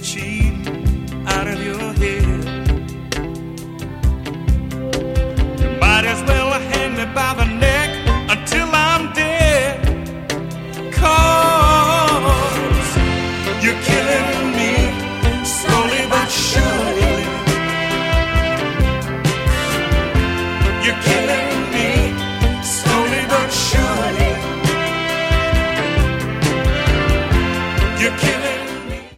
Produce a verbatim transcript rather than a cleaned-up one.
cheat out of your head. You might as well hang me by the